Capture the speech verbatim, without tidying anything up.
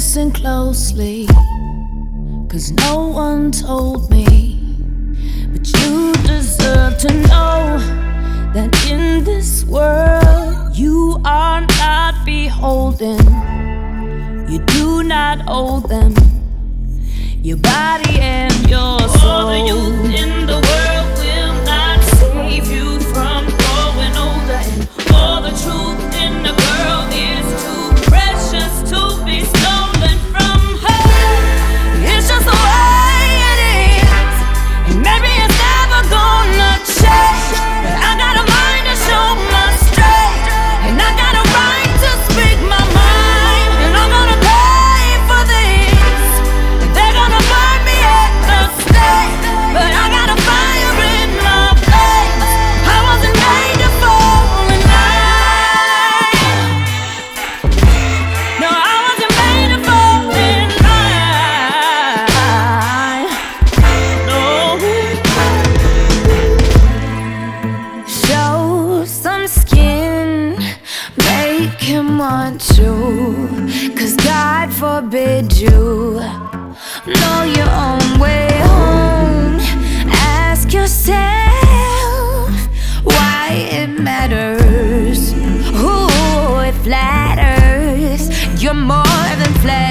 listen closely, 'cause no one told me. But you deserve to know that in this world you are not beholden. You do not owe them your body and your soul. All the youth in the world will not save you from growing older, and all the truth in the girl is too precious to be stolen from her. It's just the way it is, and maybe it's never gonna change. But I got a mind to show my strength, and I got a right to speak my mind, and I'm gonna pay for this. They're gonna burn me at the stake, but I got a fire in my veins. I wasn't made to fall in line. No, I wasn't made to fall in line. No. Show some skin, make him want you, 'cause God forbid you know your own way home. Ask yourself why it matters. Ooh, it flatters. You're more than flesh.